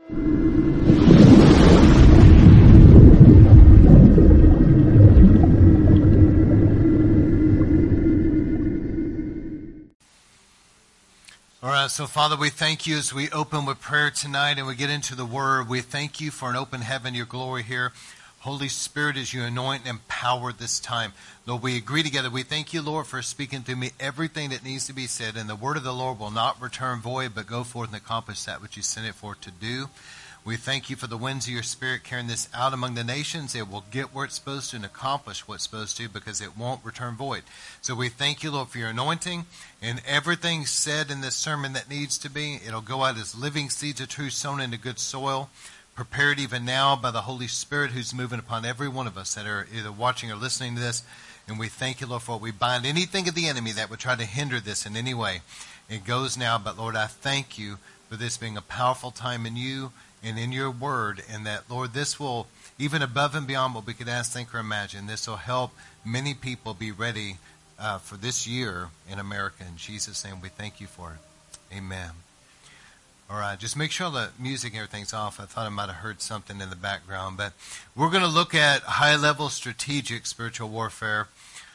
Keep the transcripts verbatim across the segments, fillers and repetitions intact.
All right, so Father, we thank you as we open with prayer tonight and we get into the Word. We thank you for an open heaven, your glory here. Holy Spirit, as you anoint and empower this time. Lord, we agree together. We thank you, Lord, for speaking through me everything that needs to be said. And the word of the Lord will not return void, but go forth and accomplish that which you sent it for to do. We thank you for the winds of your Spirit carrying this out among the nations. It will get where it's supposed to and accomplish what it's supposed to because it won't return void. So we thank you, Lord, for your anointing and everything said in this sermon that needs to be. It'll go out as living seeds of truth sown into good soil, prepared even now by the Holy Spirit who's moving upon every one of us that are either watching or listening to this. And we thank you, Lord, for what we bind anything of the enemy that would try to hinder this in any way. It goes now, but Lord, I thank you for this being a powerful time in you and in your word, and that, Lord, this will, even above and beyond what we could ask, think, or imagine, this will help many people be ready uh, for this year in America. In Jesus' name, we thank you for it. Amen. All right, just make sure the music and everything's off. I thought I might have heard something in the background, but we're going to look at high-level strategic spiritual warfare.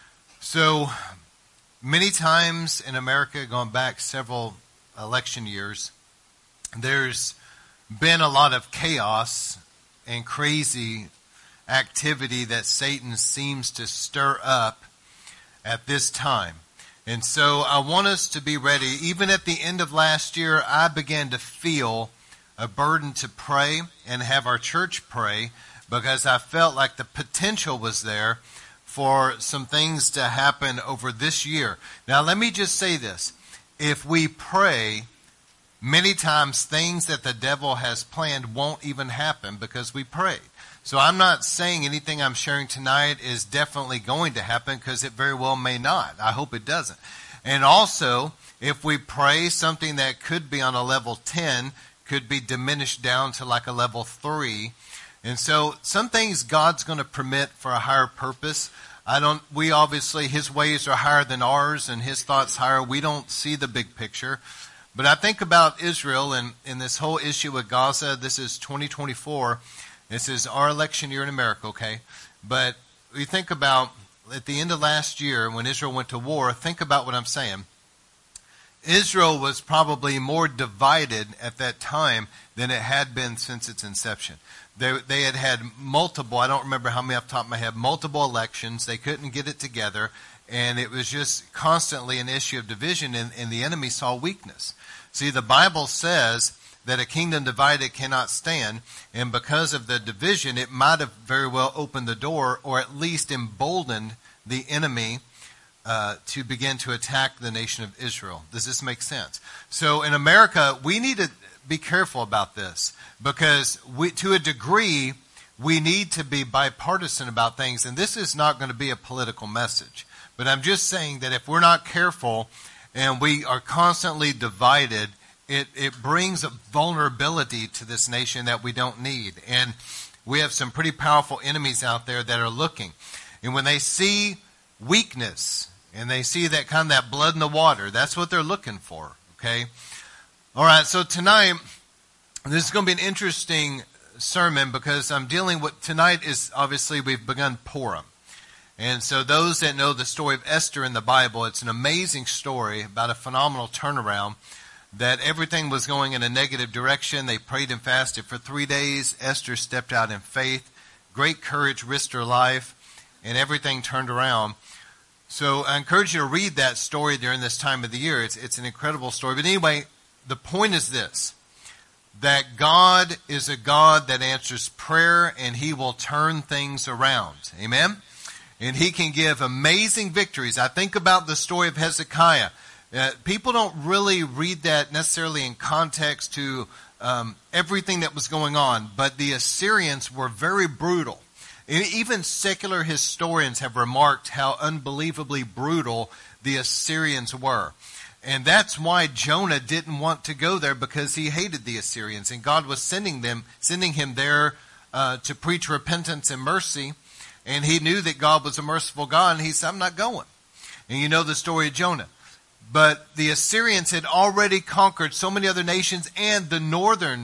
So many times in America, going back several election years, there's been a lot of chaos and crazy activity that Satan seems to stir up at this time. And so I want us to be ready. Even at the end of last year, I began to feel a burden to pray and have our church pray because I felt like the potential was there for some things to happen over this year. Now, let me just say this. If we pray, many times things that the devil has planned won't even happen because we prayed. So I'm not saying anything I'm sharing tonight is definitely going to happen because it very well may not. I hope it doesn't. And also, if we pray, something that could be on a level ten could be diminished down to like a level three. And so some things God's going to permit for a higher purpose. I don't, we obviously, his ways are higher than ours and his thoughts higher. We don't see the big picture. But I think about Israel and, and this whole issue with Gaza. This is twenty twenty-four. This is our election year in America, okay? But we think about at the end of last year when Israel went to war, think about what I'm saying. Israel was probably more divided at that time than it had been since its inception. They, they had had multiple, I don't remember how many off the top of my head, multiple elections. They couldn't get it together. And it was just constantly an issue of division, and, and the enemy saw weakness. See, the Bible says that a kingdom divided cannot stand, and because of the division, it might have very well opened the door, or at least emboldened the enemy uh, to begin to attack the nation of Israel. Does this make sense? So in America, we need to be careful about this, because we, to a degree, we need to be bipartisan about things, and this is not going to be a political message. But I'm just saying that if we're not careful and we are constantly divided, it, it brings a vulnerability to this nation that we don't need. And we have some pretty powerful enemies out there that are looking. And when they see weakness and they see that kind of that blood in the water, that's what they're looking for, okay? All right, so tonight, this is going to be an interesting sermon because I'm dealing with, tonight is obviously we've begun Purim. And so those that know the story of Esther in the Bible, it's an amazing story about a phenomenal turnaround, that everything was going in a negative direction. They prayed and fasted for three days. Esther stepped out in faith, great courage, risked her life, and everything turned around. So I encourage you to read that story during this time of the year. It's, it's an incredible story. But anyway, the point is this, that God is a God that answers prayer and he will turn things around. Amen? And he can give amazing victories. I think about the story of Hezekiah. Uh, people don't really read that necessarily in context to um, everything that was going on. But the Assyrians were very brutal. And even secular historians have remarked how unbelievably brutal the Assyrians were. And that's why Jonah didn't want to go there, because he hated the Assyrians. And God was sending them, sending him there uh, to preach repentance and mercy. And he knew that God was a merciful God, and he said, I'm not going. And you know the story of Jonah. But the Assyrians had already conquered so many other nations, and the northern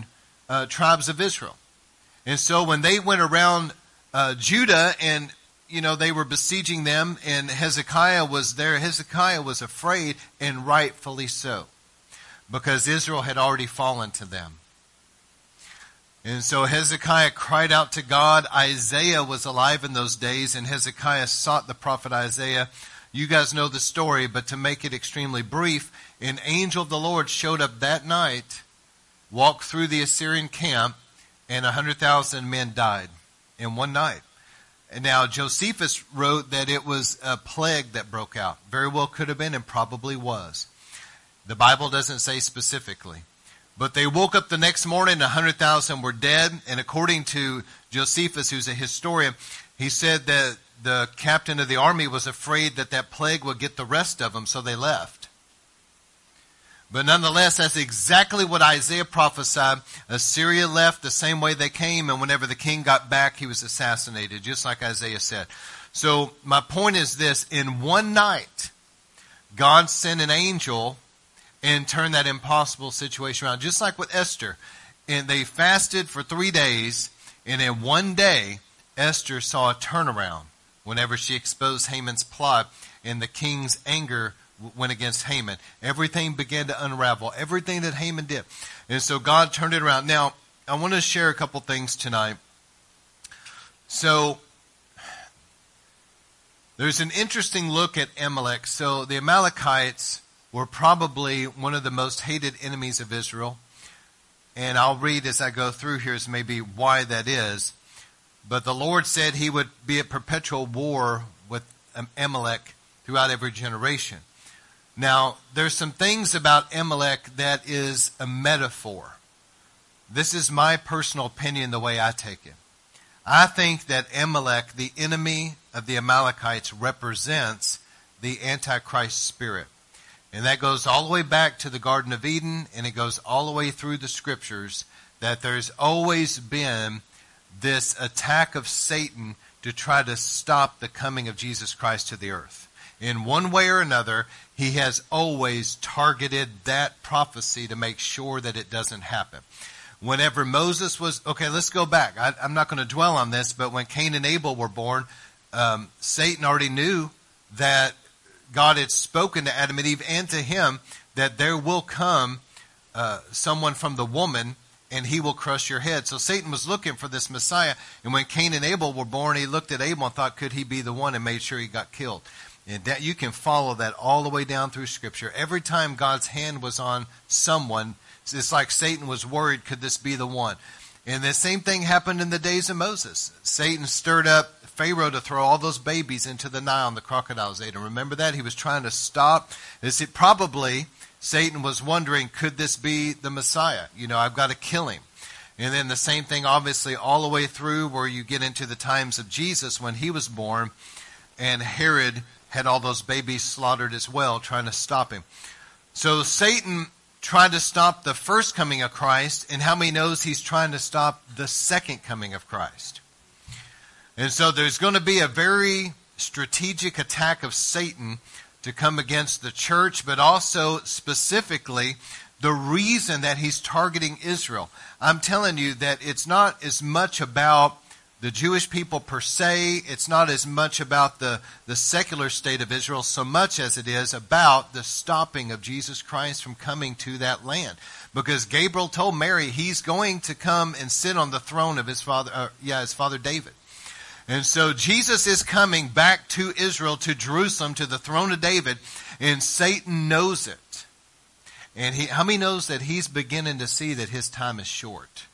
uh, tribes of Israel. And so when they went around uh, Judah and, you know, they were besieging them and Hezekiah was there, Hezekiah was afraid, and rightfully so, because Israel had already fallen to them. And so Hezekiah cried out to God. Isaiah was alive in those days, and Hezekiah sought the prophet Isaiah. You guys know the story, but to make it extremely brief, an angel of the Lord showed up that night, walked through the Assyrian camp, and one hundred thousand men died in one night. And now Josephus wrote that it was a plague that broke out. Very well could have been and probably was. The Bible doesn't say specifically. But they woke up the next morning, one hundred thousand were dead. And according to Josephus, who's a historian, he said that the captain of the army was afraid that that plague would get the rest of them, so they left. But nonetheless, that's exactly what Isaiah prophesied. Assyria left the same way they came, and whenever the king got back, he was assassinated, just like Isaiah said. So my point is this. In one night, God sent an angel and turned that impossible situation around, just like with Esther. And they fasted for three days, and in one day, Esther saw a turnaround whenever she exposed Haman's plot, and the king's anger went against Haman. Everything began to unravel, everything that Haman did. And so God turned it around. Now, I want to share a couple things tonight. So, there's an interesting look at Amalek. So, the Amalekites were probably one of the most hated enemies of Israel. And I'll read as I go through here is maybe why that is. But the Lord said he would be at perpetual war with Amalek throughout every generation. Now, there's some things about Amalek that is a metaphor. This is my personal opinion, the way I take it. I think that Amalek, the enemy of the Amalekites, represents the Antichrist spirit. And that goes all the way back to the Garden of Eden, and it goes all the way through the Scriptures, that there's always been this attack of Satan to try to stop the coming of Jesus Christ to the earth. In one way or another, he has always targeted that prophecy to make sure that it doesn't happen. Whenever Moses was, okay, let's go back. I, I'm not going to dwell on this, but when Cain and Abel were born, um, Satan already knew that God had spoken to Adam and Eve and to him that there will come uh, someone from the woman and he will crush your head. So Satan was looking for this Messiah. And when Cain and Abel were born, he looked at Abel and thought, could he be the one, and made sure he got killed. And that, you can follow that all the way down through Scripture. Every time God's hand was on someone, it's like Satan was worried, could this be the one? And the same thing happened in the days of Moses. Satan stirred up Pharaoh to throw all those babies into the Nile, and the crocodiles ate them. Remember that? He was trying to stop. This, it probably, Satan was wondering, could this be the Messiah? You know, I've got to kill him. And then the same thing, obviously, all the way through where you get into the times of Jesus when he was born, and Herod had all those babies slaughtered as well, trying to stop him. So Satan tried to stop the first coming of Christ, and how many knows he's trying to stop the second coming of Christ? And so there's going to be a very strategic attack of Satan to come against the church, but also specifically the reason that he's targeting Israel. I'm telling you that it's not as much about the Jewish people per se. It's not as much about the, the secular state of Israel so much as it is about the stopping of Jesus Christ from coming to that land. Because Gabriel told Mary he's going to come and sit on the throne of his father, uh, yeah, his father David. And so Jesus is coming back to Israel, to Jerusalem, to the throne of David, and Satan knows it. And he, how many knows that he's beginning to see that his time is short?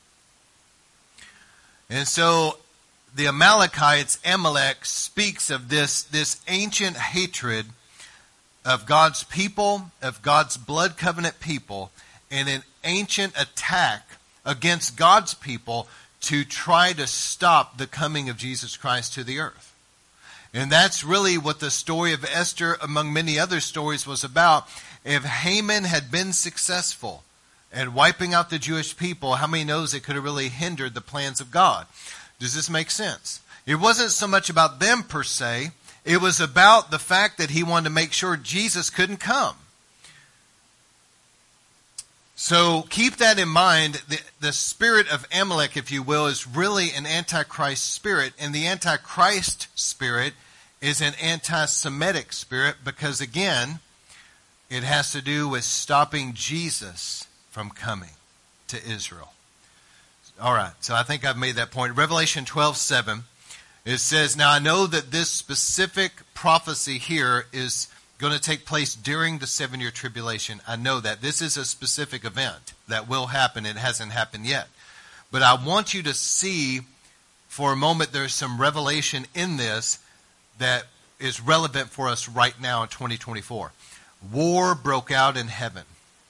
And so the Amalekites, Amalek, speaks of this, this ancient hatred of God's people, of God's blood covenant people, and an ancient attack against God's people to try to stop the coming of Jesus Christ to the earth. And that's really what the story of Esther, among many other stories, was about. If Haman had been successful at wiping out the Jewish people, how many knows it could have really hindered the plans of God? Does this make sense? It wasn't so much about them per se. It was about the fact that he wanted to make sure Jesus couldn't come. So keep that in mind. The, the spirit of Amalek, if you will, is really an Antichrist spirit. And the Antichrist spirit is an anti-Semitic spirit because, again, it has to do with stopping Jesus from coming to Israel. All right, so I think I've made that point. Revelation twelve seven, it says, now I know that this specific prophecy here is going to take place during the seven-year tribulation. I know that. This is a specific event that will happen. It hasn't happened yet. But I want you to see for a moment there's some revelation in this that is relevant for us right now in twenty twenty-four. War broke out in heaven.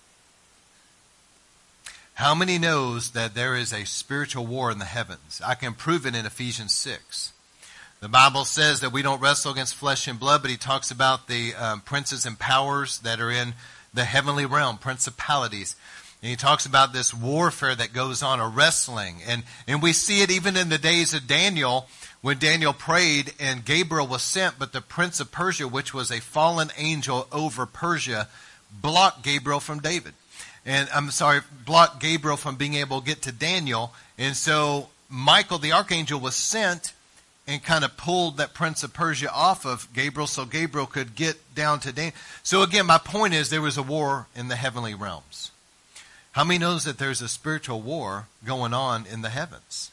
How many knows that there is a spiritual war in the heavens? I can prove it in Ephesians six. The Bible says that we don't wrestle against flesh and blood, but he talks about the um, princes and powers that are in the heavenly realm, principalities. And he talks about this warfare that goes on, a wrestling. And, and we see it even in the days of Daniel, when Daniel prayed and Gabriel was sent, but the prince of Persia, which was a fallen angel over Persia, blocked Gabriel from David. And I'm sorry, blocked Gabriel from being able to get to Daniel. And so Michael, the archangel, was sent and kind of pulled that prince of Persia off of Gabriel so Gabriel could get down to Daniel. So again, my point is there was a war in the heavenly realms. How many knows that there's a spiritual war going on in the heavens?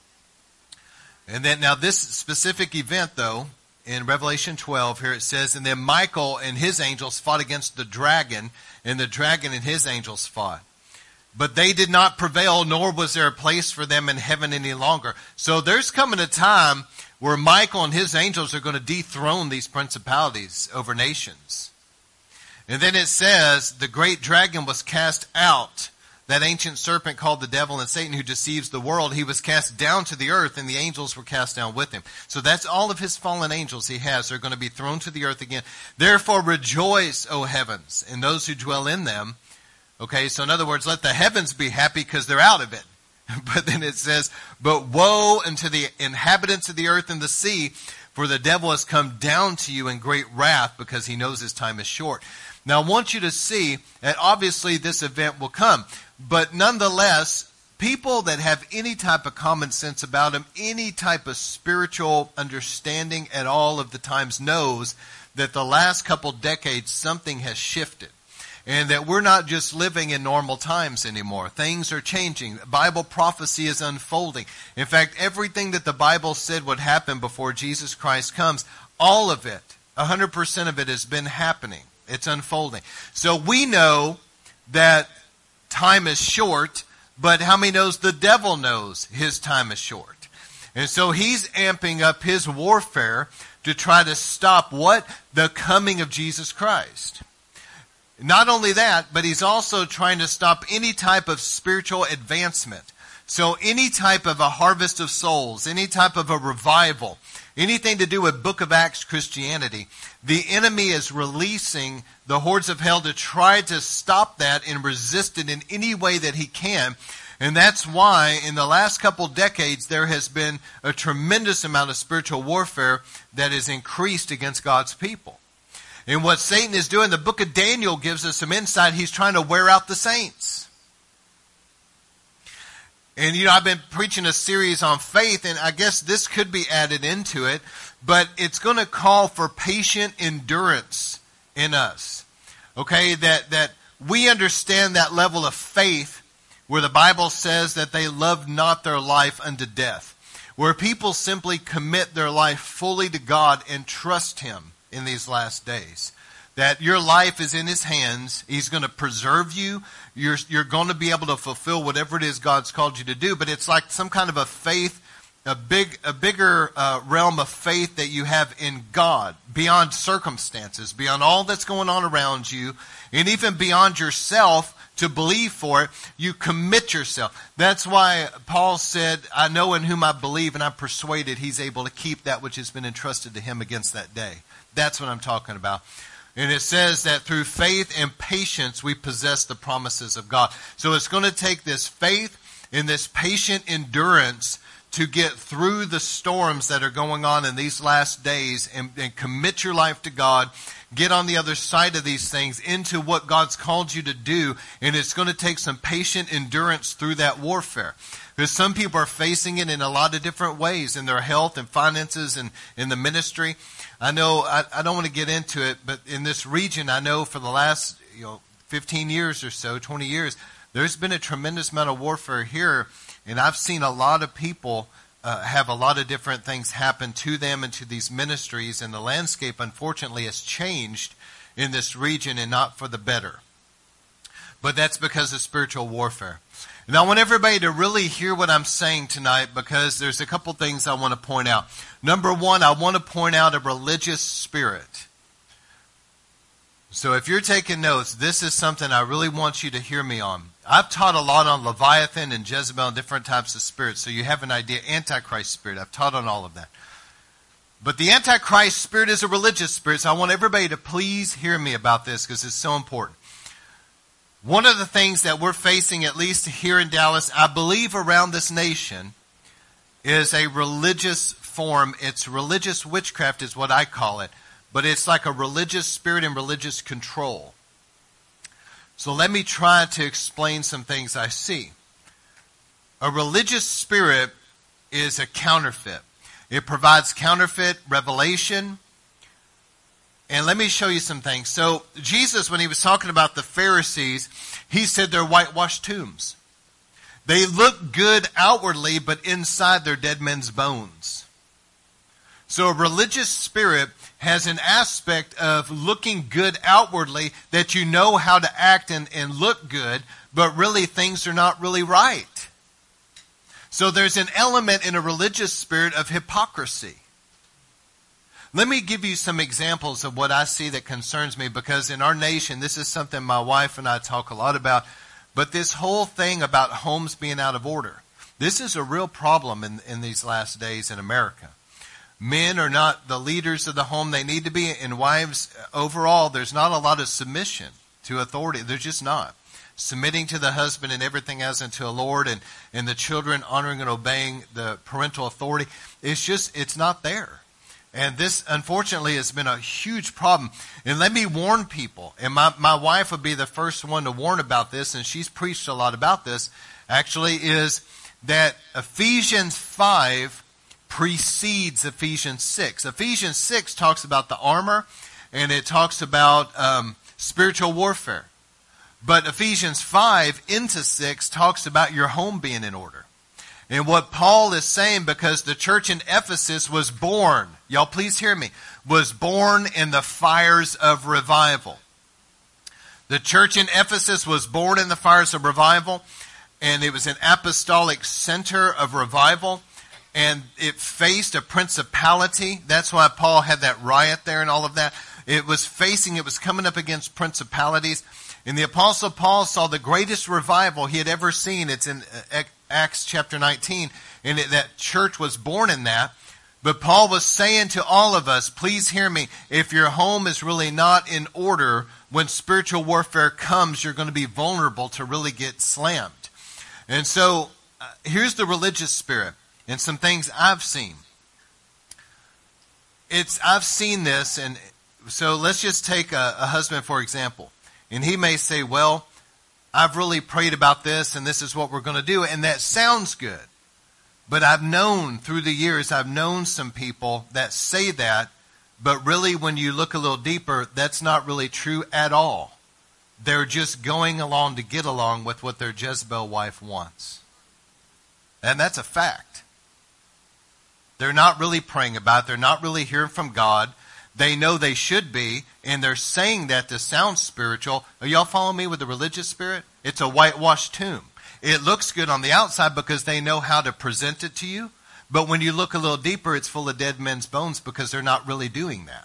And then now this specific event, though, in Revelation twelve, here it says, and then Michael and his angels fought against the dragon, and the dragon and his angels fought. But they did not prevail, nor was there a place for them in heaven any longer. So there's coming a time where Michael and his angels are going to dethrone these principalities over nations. And then it says, the great dragon was cast out, that ancient serpent called the devil and Satan, who deceives the world. He was cast down to the earth, and the angels were cast down with him. So that's all of his fallen angels he has. They're going to be thrown to the earth again. Therefore rejoice, O heavens, and those who dwell in them. Okay, so in other words, let the heavens be happy because they're out of it. But then it says, but woe unto the inhabitants of the earth and the sea, for the devil has come down to you in great wrath because he knows his time is short. Now I want you to see that obviously this event will come. But nonetheless, people that have any type of common sense about them, any type of spiritual understanding at all of the times knows that the last couple decades something has shifted. And that we're not just living in normal times anymore. Things are changing. Bible prophecy is unfolding. In fact, everything that the Bible said would happen before Jesus Christ comes, all of it, one hundred percent of it has been happening. It's unfolding. So we know that time is short, but how many knows the devil knows his time is short? And so he's amping up his warfare to try to stop what? The coming of Jesus Christ. Not only that, but he's also trying to stop any type of spiritual advancement. So any type of a harvest of souls, any type of a revival, anything to do with Book of Acts Christianity, the enemy is releasing the hordes of hell to try to stop that and resist it in any way that he can. And that's why in the last couple decades there has been a tremendous amount of spiritual warfare that is increased against God's people. And what Satan is doing, the book of Daniel gives us some insight. He's trying to wear out the saints. And, you know, I've been preaching a series on faith, and I guess this could be added into it, but it's going to call for patient endurance in us. Okay, that, that we understand that level of faith where the Bible says that they love not their life unto death. Where people simply commit their life fully to God and trust Him in these last days. That your life is in His hands. He's going to preserve you. You're, you're going to be able to fulfill whatever it is God's called you to do. But it's like some kind of a faith, a big, a bigger uh, realm of faith that you have in God, beyond circumstances, beyond all that's going on around you, and even beyond yourself. To believe for it, you commit yourself. That's why Paul said, I know in whom I believe, and I'm persuaded He's able to keep that which has been entrusted to him against that day. That's what I'm talking about. And it says that through faith and patience we possess the promises of God. So it's going to take this faith and this patient endurance to get through the storms that are going on in these last days and, and commit your life to God. Get on the other side of these things into what God's called you to do. And it's going to take some patient endurance through that warfare. Because some people are facing it in a lot of different ways in their health and finances and in the ministry. I know, I, I don't want to get into it, but in this region, I know for the last, you know, fifteen years or so, twenty years, there's been a tremendous amount of warfare here. And I've seen a lot of people uh, have a lot of different things happen to them and to these ministries. And the landscape, unfortunately, has changed in this region and not for the better. But that's because of spiritual warfare. And I want everybody to really hear what I'm saying tonight, because there's a couple things I want to point out. Number one, I want to point out a religious spirit. So if you're taking notes, this is something I really want you to hear me on. I've taught a lot on Leviathan and Jezebel and different types of spirits, so you have an idea. Antichrist spirit, I've taught on all of that. But the Antichrist spirit is a religious spirit, so I want everybody to please hear me about this because it's so important. One of the things that we're facing, at least here in Dallas, I believe around this nation, is a religious form. It's religious witchcraft is what I call it. But it's like a religious spirit and religious control. So let me try to explain some things I see. A religious spirit is a counterfeit. It provides counterfeit revelation. And let me show you some things. So Jesus, when he was talking about the Pharisees, he said they're whitewashed tombs. They look good outwardly, but inside they're dead men's bones. So a religious spirit has an aspect of looking good outwardly, that you know how to act and, and look good, but really things are not really right. So there's an element in a religious spirit of hypocrisy. Let me give you some examples of what I see that concerns me, because in our nation, this is something my wife and I talk a lot about, but this whole thing about homes being out of order, this is a real problem in, in these last days in America. Men are not the leaders of the home they need to be, and wives, overall, there's not a lot of submission to authority. There's just not. Submitting to the husband and everything as unto a Lord, and, and the children honoring and obeying the parental authority. It's just, it's not there. And this, unfortunately, has been a huge problem. And let me warn people, and my, my wife would be the first one to warn about this, and she's preached a lot about this, actually, is that Ephesians five precedes Ephesians six. Ephesians six talks about the armor, and it talks about um, spiritual warfare. But Ephesians five into six talks about your home being in order. And what Paul is saying, because the church in Ephesus was born, y'all please hear me, was born in the fires of revival. The church in Ephesus was born in the fires of revival, and it was an apostolic center of revival. And it faced a principality. That's why Paul had that riot there and all of that. It was facing, it was coming up against principalities. And the Apostle Paul saw the greatest revival he had ever seen. It's in Acts chapter nineteen. And it, that church was born in that. But Paul was saying to all of us, please hear me, if your home is really not in order, when spiritual warfare comes, you're going to be vulnerable to really get slammed. And so, uh, here's the religious spirit. And some things I've seen. It's I've seen this, and so let's just take a, a husband, for example. And he may say, well, I've really prayed about this, and this is what we're going to do. And that sounds good. But I've known, through the years, I've known some people that say that, but really when you look a little deeper, that's not really true at all. They're just going along to get along with what their Jezebel wife wants. And that's a fact. They're not really praying about it. They're not really hearing from God. They know they should be, and they're saying that to sound spiritual. Are y'all following me with the religious spirit? It's a whitewashed tomb. It looks good on the outside because they know how to present it to you. But when you look a little deeper, it's full of dead men's bones because they're not really doing that.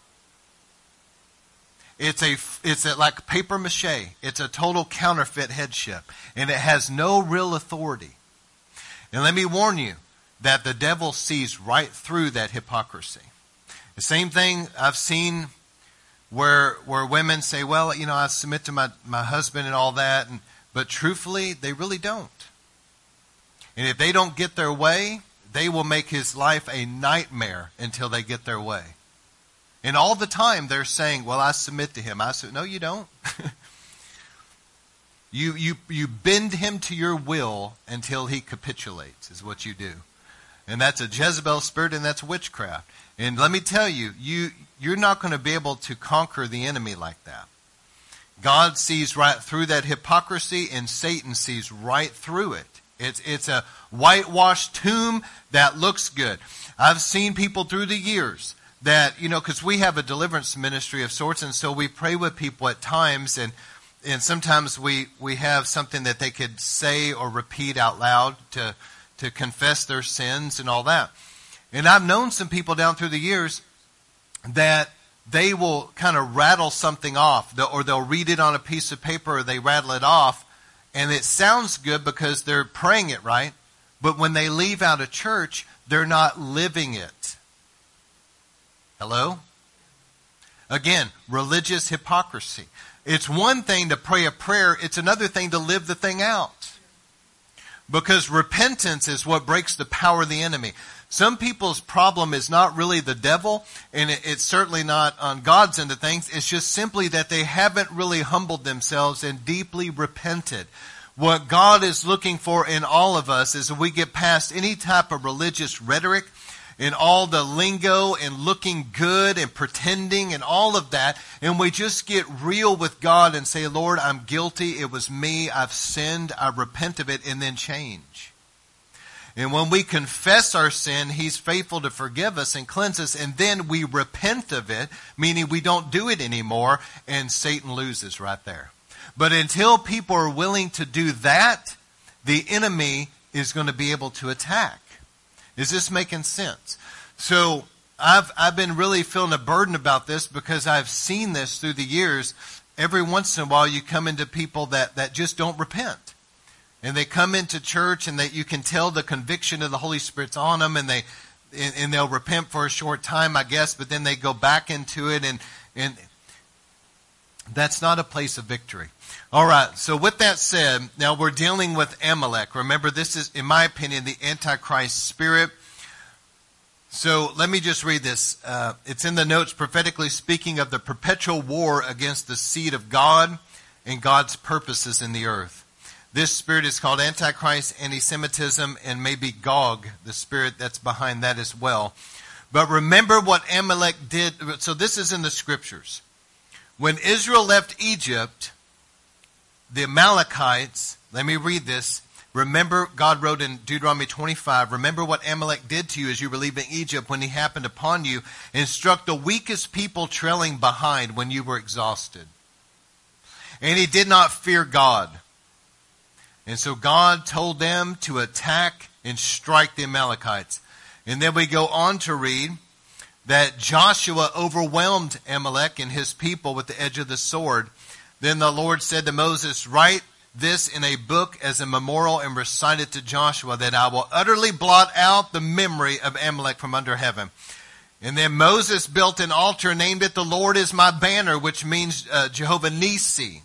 It's a, it's a, like paper mache. It's a total counterfeit headship. And it has no real authority. And let me warn you that the devil sees right through that hypocrisy. The same thing I've seen where where women say, well, you know, I submit to my, my husband and all that. And, but truthfully, they really don't. And if they don't get their way, they will make his life a nightmare until they get their way. And all the time they're saying, well, I submit to him. I said, no, you don't. you, you, you bend him to your will until he capitulates is what you do. And that's a Jezebel spirit, and that's witchcraft. And let me tell you, you, you're not going to be able to conquer the enemy like that. God sees right through that hypocrisy, and Satan sees right through it. It's, it's a whitewashed tomb that looks good. I've seen people through the years that, you know, because we have a deliverance ministry of sorts, and so we pray with people at times, and and sometimes we, we have something that they could say or repeat out loud to to confess their sins and all that. And I've known some people down through the years that they will kind of rattle something off, or they'll read it on a piece of paper, or they rattle it off, and it sounds good because they're praying it right, but when they leave out of church, they're not living it. Hello? Again, religious hypocrisy. It's one thing to pray a prayer, it's another thing to live the thing out. Because repentance is what breaks the power of the enemy. Some people's problem is not really the devil, and it's certainly not on God's end of things. It's just simply that they haven't really humbled themselves and deeply repented. What God is looking for in all of us is that we get past any type of religious rhetoric and all the lingo and looking good and pretending and all of that, and we just get real with God and say, Lord, I'm guilty. It was me. I've sinned. I repent of it, and then change. And when we confess our sin, He's faithful to forgive us and cleanse us, and then we repent of it, meaning we don't do it anymore, and Satan loses right there. But until people are willing to do that, the enemy is going to be able to attack. Is this making sense? So I've I've been really feeling a burden about this because I've seen this through the years. Every once in a while you come into people that, that just don't repent. And they come into church and that you can tell the conviction of the Holy Spirit's on them, and they and, and they'll repent for a short time, I guess, but then they go back into it, and and that's not a place of victory. All right, so with that said, now we're dealing with Amalek. Remember, this is, in my opinion, the Antichrist spirit. So let me just read this. Uh, it's in the notes, prophetically speaking of the perpetual war against the seed of God and God's purposes in the earth. This spirit is called Antichrist, anti-Semitism, and maybe Gog, the spirit that's behind that as well. But remember what Amalek did. So this is in the scriptures. When Israel left Egypt, the Amalekites, let me read this. Remember, God wrote in Deuteronomy twenty-five, remember what Amalek did to you as you were leaving Egypt when he happened upon you and struck the weakest people trailing behind when you were exhausted. And he did not fear God. And so God told them to attack and strike the Amalekites. And then we go on to read that Joshua overwhelmed Amalek and his people with the edge of the sword. Then the Lord said to Moses, write this in a book as a memorial and recite it to Joshua, that I will utterly blot out the memory of Amalek from under heaven. And then Moses built an altar and named it, the Lord is my banner, which means uh, Jehovah Nisi.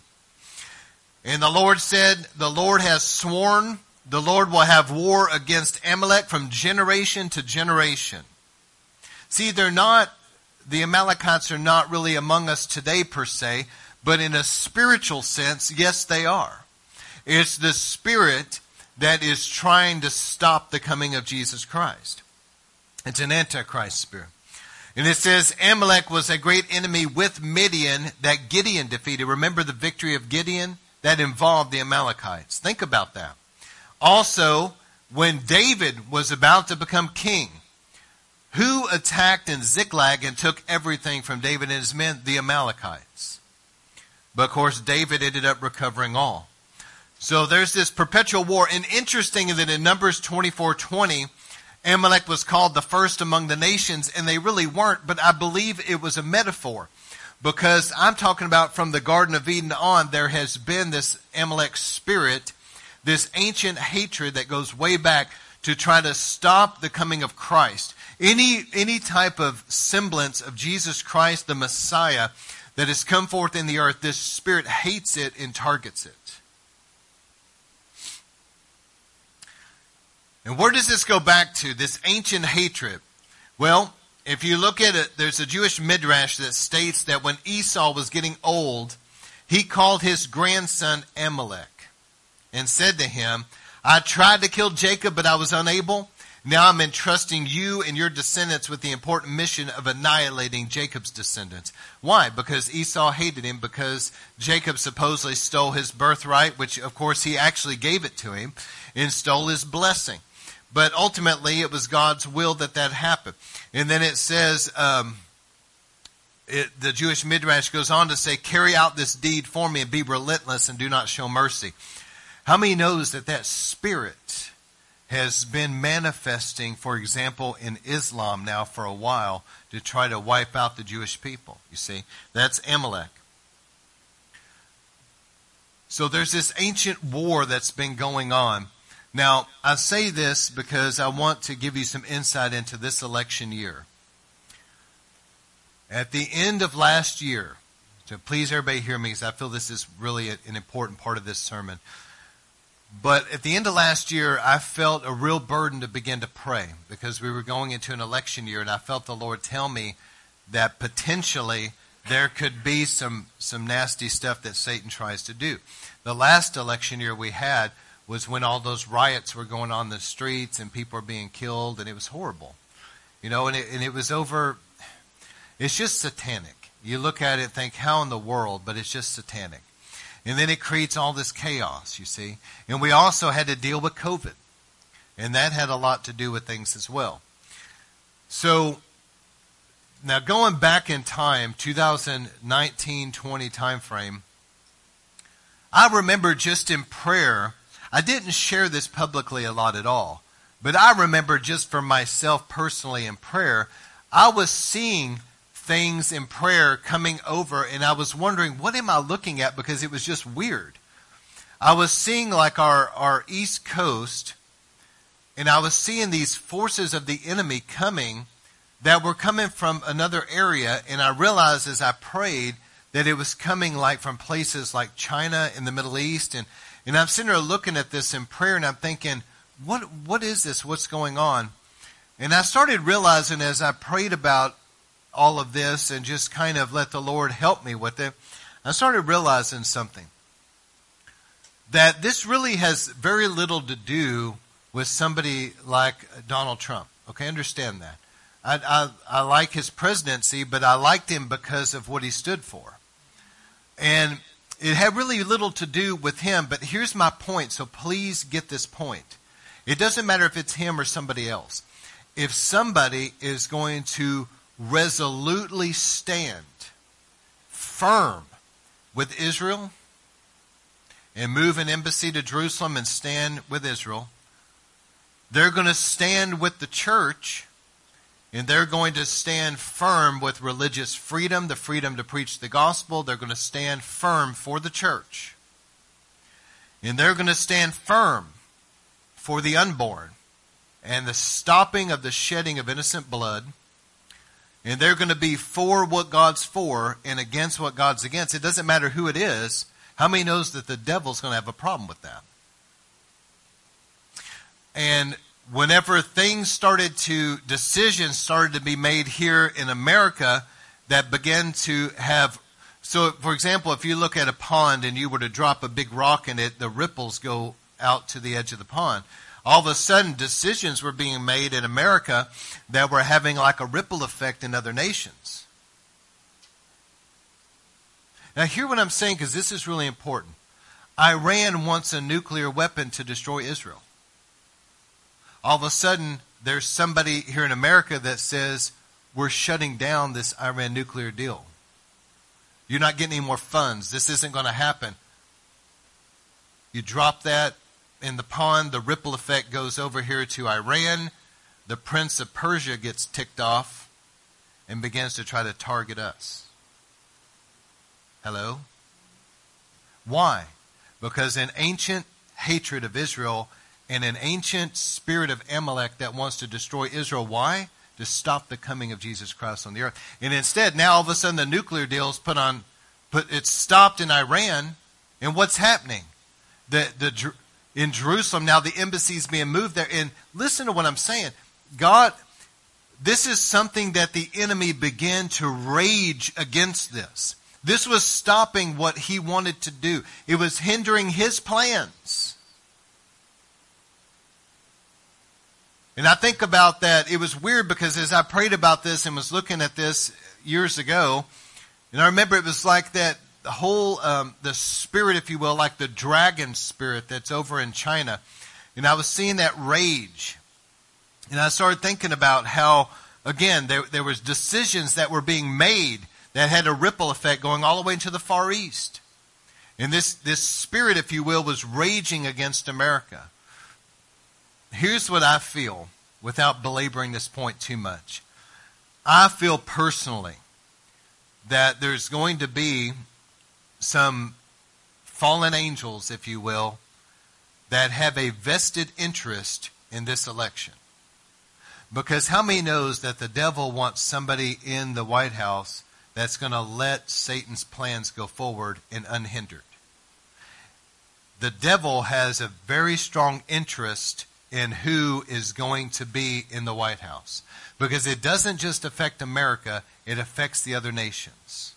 And the Lord said, the Lord has sworn, the Lord will have war against Amalek from generation to generation. See, they're not, the Amalekites are not really among us today per se, but in a spiritual sense, yes, they are. It's the spirit that is trying to stop the coming of Jesus Christ. It's an Antichrist spirit. And it says Amalek was a great enemy with Midian that Gideon defeated. Remember the victory of Gideon? That involved the Amalekites. Think about that. Also, when David was about to become king, who attacked in Ziklag and took everything from David and his men? The Amalekites. But of course, David ended up recovering all. So there's this perpetual war. And interesting that in Numbers twenty-four twenty, Amalek was called the first among the nations, and they really weren't, but I believe it was a metaphor. Because I'm talking about from the Garden of Eden on, there has been this Amalek spirit, this ancient hatred that goes way back to try to stop the coming of Christ. Any, any type of semblance of Jesus Christ, the Messiah, that has come forth in the earth, this spirit hates it and targets it. And where does this go back to, this ancient hatred? Well, if you look at it, there's a Jewish midrash that states that when Esau was getting old, he called his grandson Amalek and said to him, I tried to kill Jacob, but I was unable. Now I'm entrusting you and your descendants with the important mission of annihilating Jacob's descendants. Why? Because Esau hated him, because Jacob supposedly stole his birthright, which of course he actually gave it to him, and stole his blessing. But ultimately it was God's will that that happened. And then it says, um, it, the Jewish midrash goes on to say, carry out this deed for me and be relentless and do not show mercy. How many knows that that spirit has been manifesting, for example, in Islam now for a while to try to wipe out the Jewish people? You see, that's Amalek. So there's this ancient war that's been going on. Now, I say this because I want to give you some insight into this election year. At the end of last year, so please everybody hear me because I feel this is really an important part of this sermon. But at the end of last year, I felt a real burden to begin to pray because we were going into an election year, and I felt the Lord tell me that potentially there could be some, some nasty stuff that Satan tries to do. The last election year we had was when all those riots were going on in the streets and people were being killed, and it was horrible. You know, and it, and it was over, it's just satanic. You look at it and think, how in the world? But it's just satanic. And then it creates all this chaos, you see. And we also had to deal with COVID. And that had a lot to do with things as well. So, now going back in time, two thousand nineteen twenty time frame, I remember just in prayer, I didn't share this publicly a lot at all. But I remember just for myself personally in prayer, I was seeing things in prayer coming over, and I was wondering, what am I looking at? Because it was just weird. I was seeing like our, our East Coast, and I was seeing these forces of the enemy coming that were coming from another area, and I realized as I prayed that it was coming like from places like China and the Middle East, and, and I'm sitting there looking at this in prayer, and I'm thinking, what what is this? What's going on? And I started realizing as I prayed about all of this and just kind of let the Lord help me with it, I started realizing something. That this really has very little to do with somebody like Donald Trump. Okay, understand that. I, I, I like his presidency, but I liked him because of what he stood for. And it had really little to do with him, but here's my point, so please get this point. It doesn't matter if it's him or somebody else. If somebody is going to resolutely stand firm with Israel and move an embassy to Jerusalem and stand with Israel, they're going to stand with the church, and they're going to stand firm with religious freedom, the freedom to preach the gospel. They're going to stand firm for the church. And they're going to stand firm for the unborn and the stopping of the shedding of innocent blood. And they're going to be for what God's for and against what God's against. It doesn't matter who it is. How many knows that the devil's going to have a problem with that? And whenever things started to, decisions started to be made here in America that began to have, so for example, if you look at a pond and you were to drop a big rock in it, the ripples go out to the edge of the pond. All of a sudden, decisions were being made in America that were having like a ripple effect in other nations. Now, hear what I'm saying, because this is really important. Iran wants a nuclear weapon to destroy Israel. All of a sudden, there's somebody here in America that says, we're shutting down this Iran nuclear deal. You're not getting any more funds. This isn't going to happen. You drop that in the pond, the ripple effect goes over here to Iran. The prince of Persia gets ticked off and begins to try to target us. Hello? Why? Because an ancient hatred of Israel and an ancient spirit of Amalek that wants to destroy Israel. Why? To stop the coming of Jesus Christ on the earth. And instead, now all of a sudden the nuclear deal is put on, put, it's stopped in Iran. And what's happening? The, the, in Jerusalem. Now the embassy is being moved there. And listen to what I'm saying. God, this is something that the enemy began to rage against this. This was stopping what he wanted to do. It was hindering his plans. And I think about that. It was weird because as I prayed about this and was looking at this years ago, and I remember it was like that the whole, um, the spirit, if you will, like the dragon spirit that's over in China. And I was seeing that rage. And I started thinking about how, again, there, there was decisions that were being made that had a ripple effect going all the way into the Far East. And this, this spirit, if you will, was raging against America. Here's what I feel, without belaboring this point too much. I feel personally that there's going to be some fallen angels, if you will, that have a vested interest in this election. Because how many knows that the devil wants somebody in the White House that's going to let Satan's plans go forward and unhindered? The devil has a very strong interest in who is going to be in the White House. Because it doesn't just affect America, it affects the other nations.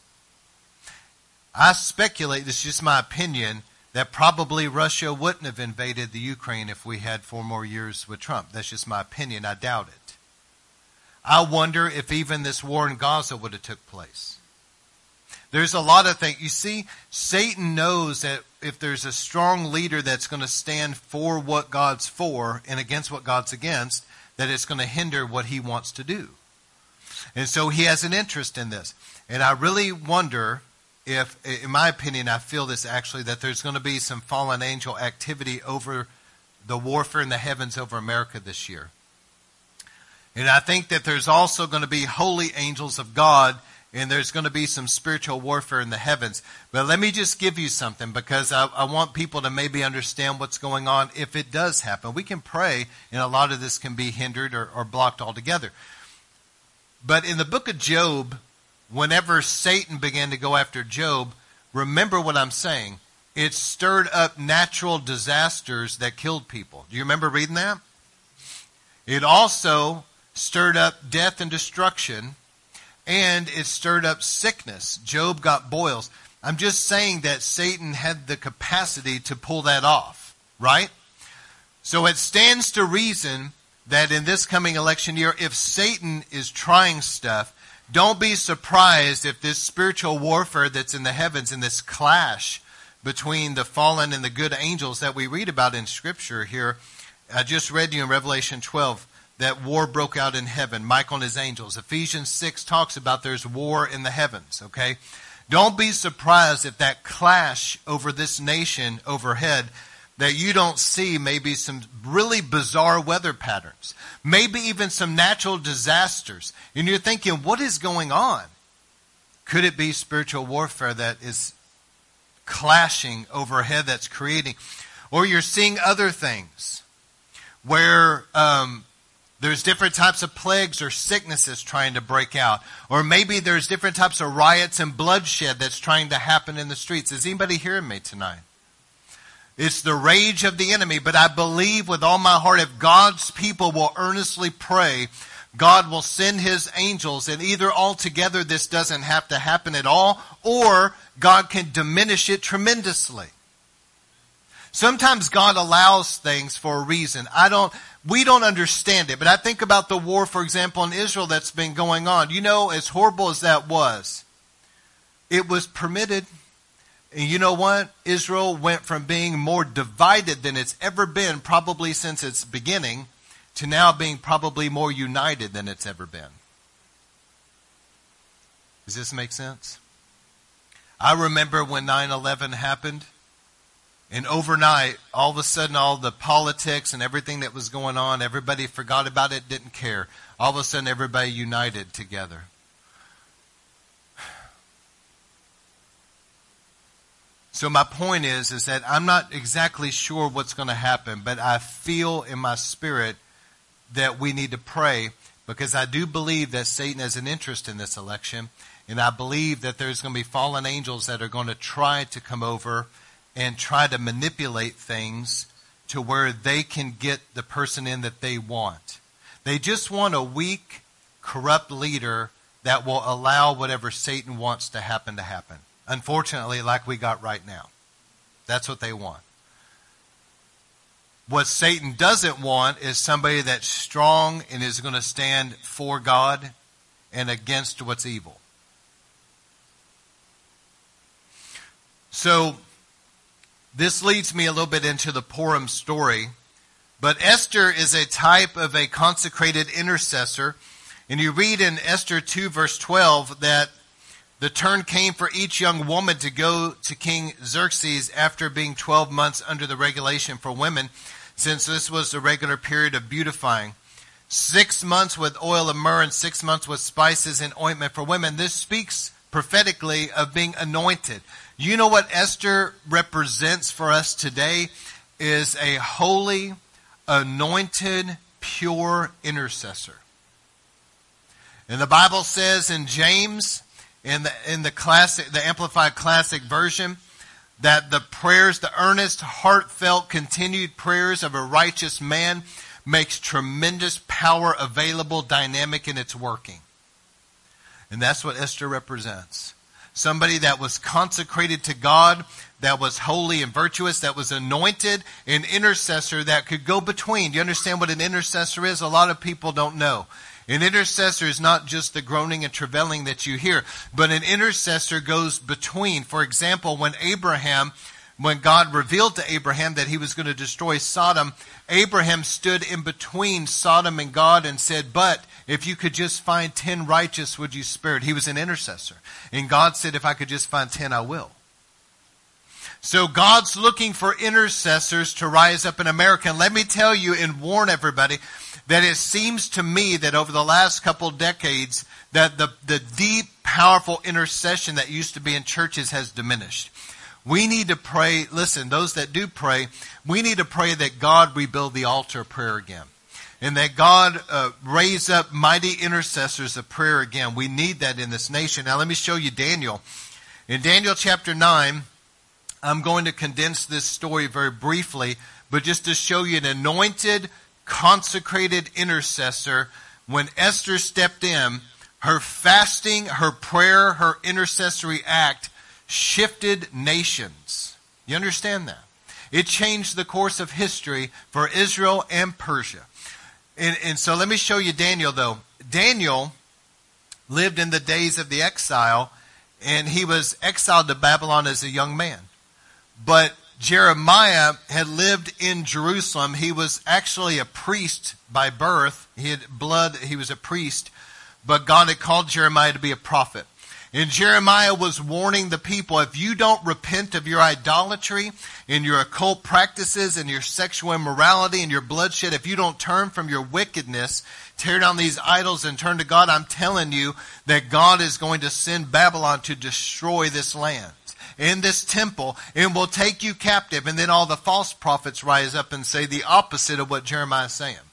I speculate, this is just my opinion, that probably Russia wouldn't have invaded the Ukraine if we had four more years with Trump. That's just my opinion. I doubt it. I wonder if even this war in Gaza would have took place. There's a lot of things. You see, Satan knows that if there's a strong leader that's going to stand for what God's for and against what God's against, that it's going to hinder what he wants to do. And so he has an interest in this. And I really wonder if, in my opinion, I feel this actually, that there's going to be some fallen angel activity over the warfare in the heavens over America this year. And I think that there's also going to be holy angels of God, and there's going to be some spiritual warfare in the heavens. But let me just give you something, because I, I want people to maybe understand what's going on if it does happen. We can pray, and a lot of this can be hindered or, or blocked altogether. But in the book of Job, whenever Satan began to go after Job, remember what I'm saying. It stirred up natural disasters that killed people. Do you remember reading that? It also stirred up death and destruction, and it stirred up sickness. Job got boils. I'm just saying that Satan had the capacity to pull that off, right? So it stands to reason that in this coming election year, if Satan is trying stuff, don't be surprised if this spiritual warfare that's in the heavens, in this clash between the fallen and the good angels that we read about in Scripture here. I just read you in Revelation twelve that war broke out in heaven, Michael and his angels. Ephesians six talks about there's war in the heavens, okay? Don't be surprised if that clash over this nation overhead, that you don't see maybe some really bizarre weather patterns, maybe even some natural disasters. And you're thinking, what is going on? Could it be spiritual warfare that is clashing overhead that's creating? Or you're seeing other things where um, there's different types of plagues or sicknesses trying to break out. Or maybe there's different types of riots and bloodshed that's trying to happen in the streets. Is anybody hearing me tonight? It's the rage of the enemy, but I believe with all my heart, if God's people will earnestly pray, God will send his angels, and either altogether this doesn't have to happen at all, or God can diminish it tremendously. Sometimes God allows things for a reason. I don't, we don't understand it, but I think about the war, for example, in Israel that's been going on. You know, as horrible as that was, it was permitted. And you know what? Israel went from being more divided than it's ever been, probably since its beginning, to now being probably more united than it's ever been. Does this make sense? I remember when nine eleven happened, and overnight, all of a sudden, all the politics and everything that was going on, everybody forgot about it, didn't care. All of a sudden, everybody united together. So my point is, is that I'm not exactly sure what's going to happen, but I feel in my spirit that we need to pray, because I do believe that Satan has an interest in this election, and I believe that there's going to be fallen angels that are going to try to come over and try to manipulate things to where they can get the person in that they want. They just want a weak, corrupt leader that will allow whatever Satan wants to happen to happen. Unfortunately, like we got right now. That's what they want. What Satan doesn't want is somebody that's strong and is going to stand for God and against what's evil. So, this leads me a little bit into the Purim story. But Esther is a type of a consecrated intercessor. And you read in Esther two verse twelve that the turn came for each young woman to go to King Xerxes after being twelve months under the regulation for women, since this was the regular period of beautifying. Six months with oil of myrrh and six months with spices and ointment for women. This speaks prophetically of being anointed. You know what Esther represents for us today is a holy, anointed, pure intercessor. And the Bible says in James, in the in the classic, the Amplified Classic Version, that the prayers, the earnest, heartfelt, continued prayers of a righteous man makes tremendous power available, dynamic in its working. And that's what Esther represents. Somebody that was consecrated to God, that was holy and virtuous, that was anointed, an intercessor that could go between. Do you understand what an intercessor is? A lot of people don't know. An intercessor is not just the groaning and travailing that you hear, but an intercessor goes between. For example, when Abraham, when God revealed to Abraham that he was going to destroy Sodom, Abraham stood in between Sodom and God and said, but if you could just find ten righteous, would you spare it? He was an intercessor. And God said, if I could just find ten, I will. So God's looking for intercessors to rise up in America. And let me tell you and warn everybody that it seems to me that over the last couple decades that the, the deep, powerful intercession that used to be in churches has diminished. We need to pray, listen, those that do pray, we need to pray that God rebuild the altar of prayer again. And that God uh, raise up mighty intercessors of prayer again. We need that in this nation. Now let me show you Daniel. In Daniel chapter nine, I'm going to condense this story very briefly, but just to show you an anointed, consecrated intercessor. When Esther stepped in, her fasting, her prayer, her intercessory act shifted nations. You understand that? It changed the course of history for Israel and Persia. And, and so let me show you Daniel, though. Daniel lived in the days of the exile, and he was exiled to Babylon as a young man. But Jeremiah had lived in Jerusalem. He was actually a priest by birth. He had blood. He was a priest. But God had called Jeremiah to be a prophet. And Jeremiah was warning the people, if you don't repent of your idolatry and your occult practices and your sexual immorality and your bloodshed, if you don't turn from your wickedness, tear down these idols and turn to God, I'm telling you that God is going to send Babylon to destroy this land and this temple and will take you captive. And then all the false prophets rise up and say the opposite of what Jeremiah is saying.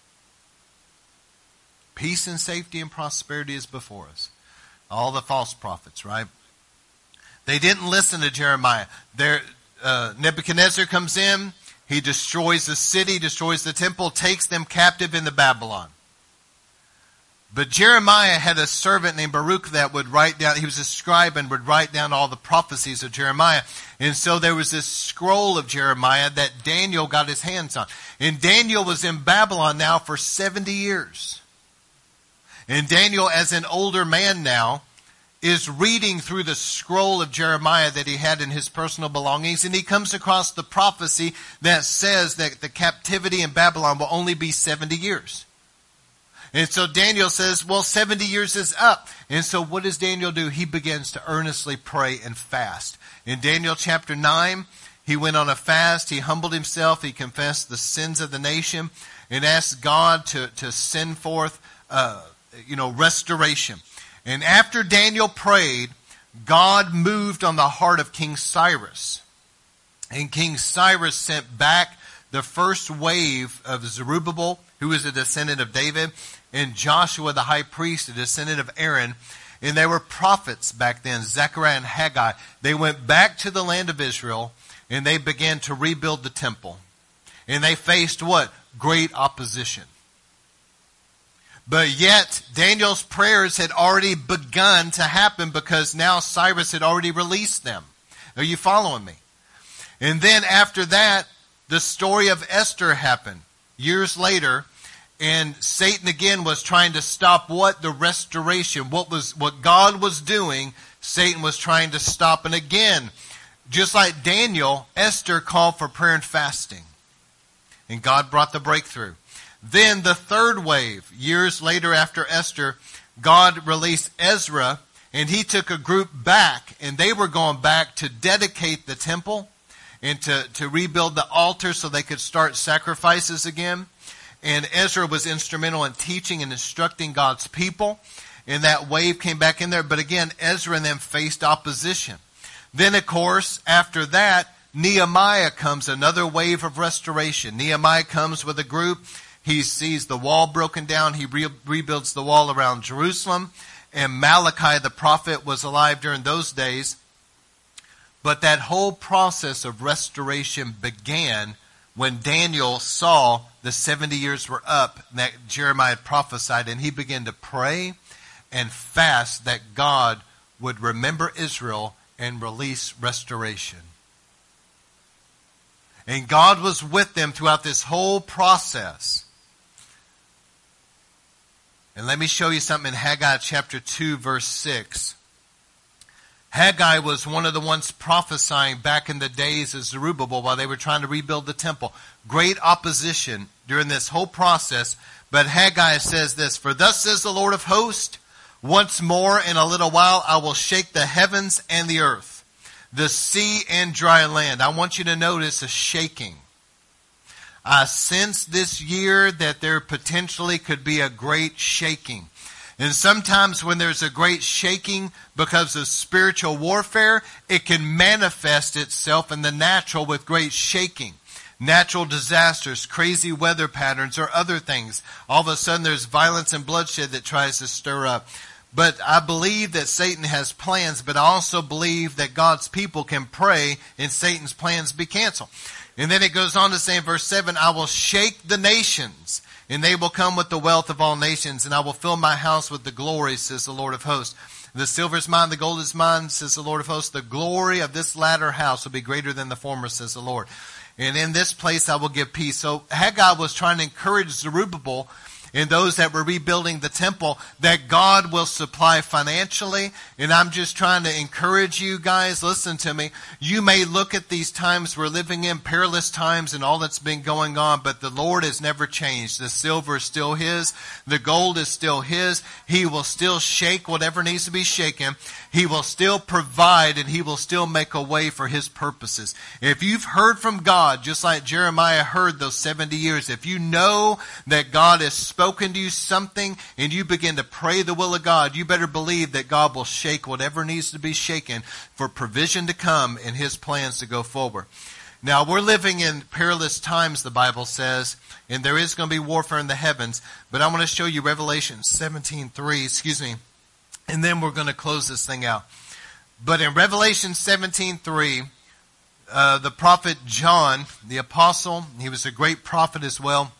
Peace and safety and prosperity is before us. All the false prophets, right? They didn't listen to Jeremiah. There, uh, Nebuchadnezzar comes in. He destroys the city, destroys the temple, takes them captive into Babylon. But Jeremiah had a servant named Baruch that would write down, he was a scribe and would write down all the prophecies of Jeremiah. And so there was this scroll of Jeremiah that Daniel got his hands on. And Daniel was in Babylon now for seventy years. And Daniel, as an older man now, is reading through the scroll of Jeremiah that he had in his personal belongings. And he comes across the prophecy that says that the captivity in Babylon will only be seventy years. And so Daniel says, well, seventy years is up. And so what does Daniel do? He begins to earnestly pray and fast. In Daniel chapter nine, he went on a fast. He humbled himself. He confessed the sins of the nation and asked God to, to send forth uh you know, restoration. And after Daniel prayed, God moved on the heart of King Cyrus. And King Cyrus sent back the first wave of Zerubbabel, who was a descendant of David, and Joshua the high priest, a descendant of Aaron. And they were prophets back then, Zechariah and Haggai. They went back to the land of Israel, and they began to rebuild the temple. And they faced what? Great opposition. But yet, Daniel's prayers had already begun to happen because now Cyrus had already released them. Are you following me? And then after that, the story of Esther happened years later, and Satan again was trying to stop what? The restoration. What was what God was doing, Satan was trying to stop. And again, just like Daniel, Esther called for prayer and fasting. And God brought the breakthrough. Then the third wave, years later after Esther, God released Ezra, and he took a group back, and they were going back to dedicate the temple and to, to rebuild the altar so they could start sacrifices again. And Ezra was instrumental in teaching and instructing God's people. And that wave came back in there. But again, Ezra and them faced opposition. Then, of course, after that, Nehemiah comes, another wave of restoration. Nehemiah comes with a group. He sees the wall broken down. He re- rebuilds the wall around Jerusalem. And Malachi the prophet was alive during those days. But that whole process of restoration began when Daniel saw the seventy years were up that Jeremiah prophesied, and he began to pray and fast that God would remember Israel and release restoration. And God was with them throughout this whole process. And let me show you something in Haggai chapter two, verse six. Haggai was one of the ones prophesying back in the days of Zerubbabel while they were trying to rebuild the temple. Great opposition during this whole process. But Haggai says this, "For thus says the Lord of hosts, once more in a little while I will shake the heavens and the earth, the sea and dry land." I want you to notice a shaking. I sense this year that there potentially could be a great shaking. And sometimes when there's a great shaking because of spiritual warfare, it can manifest itself in the natural with great shaking. Natural disasters, crazy weather patterns, or other things. All of a sudden there's violence and bloodshed that tries to stir up. But I believe that Satan has plans, but I also believe that God's people can pray and Satan's plans be canceled. And then it goes on to say in verse seven, "I will shake the nations, and they will come with the wealth of all nations, and I will fill my house with the glory, says the Lord of hosts. The silver is mine, the gold is mine, says the Lord of hosts. The glory of this latter house will be greater than the former, says the Lord. And in this place I will give peace." So Haggai was trying to encourage Zerubbabel and those that were rebuilding the temple that God will supply financially. And I'm just trying to encourage you guys, listen to me. You may look at these times we're living in, perilous times and all that's been going on, but the Lord has never changed. The silver is still His. The gold is still His. He will still shake whatever needs to be shaken. He will still provide, and He will still make a way for His purposes. If you've heard from God, just like Jeremiah heard those seventy years, if you know that God has spoken to you something and you begin to pray the will of God, you better believe that God will shake whatever needs to be shaken for provision to come and His plans to go forward. Now, we're living in perilous times, the Bible says, and there is going to be warfare in the heavens, but I want to show you Revelation seventeen three, excuse me, and then we're going to close this thing out. But in Revelation seventeen three, uh, the prophet John, the apostle, he was a great prophet as well.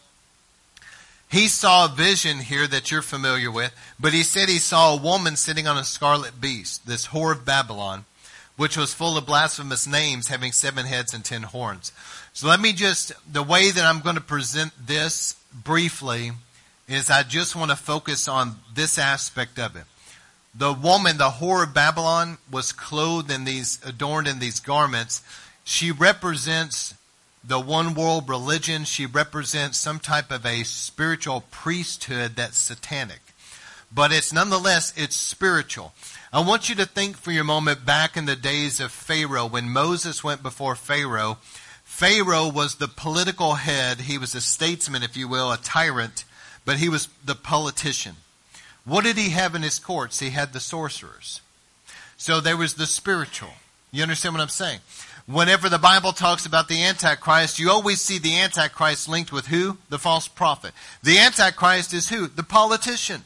He saw a vision here that you're familiar with, but he said he saw a woman sitting on a scarlet beast, this whore of Babylon, which was full of blasphemous names, having seven heads and ten horns. So let me just, the way that I'm going to present this briefly is I just want to focus on this aspect of it. The woman, the whore of Babylon, was clothed in these, adorned in these garments. She represents the one world religion. She represents some type of a spiritual priesthood that's satanic. But it's nonetheless, it's spiritual. I want you to think for your moment back in the days of Pharaoh, when Moses went before Pharaoh. Pharaoh was the political head. He was a statesman, if you will, a tyrant, but he was the politician. What did he have in his courts? He had the sorcerers. So there was the spiritual. You understand what I'm saying? Whenever the Bible talks about the Antichrist, you always see the Antichrist linked with who? The false prophet. The Antichrist is who? The politician.